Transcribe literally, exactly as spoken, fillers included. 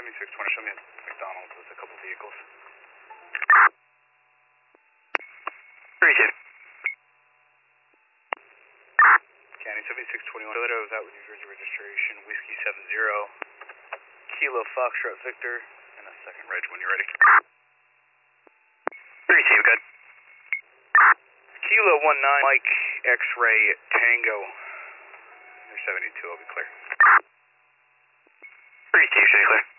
seventy-six twenty, show me a McDonald's with a couple vehicles. three two. County seventy-six twenty-one, Toledo is out with New Jersey registration, Whiskey seven zero, Kilo Foxtrot Victor, and a second reg when you're ready. three two, good. Kilo one nine, Mike X-Ray Tango. You're seventy-two, I'll be clear. three two, show you clear.